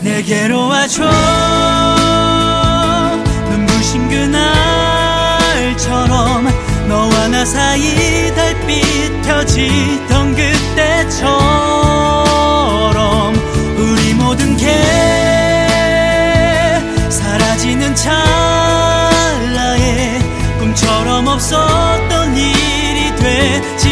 내게로 와줘. 눈부신 그날처럼 너와 나 사이 달빛 펴지던 그때처럼 우리 모든 게 사라지는 찰나에 꿈처럼 없었던 일이 돼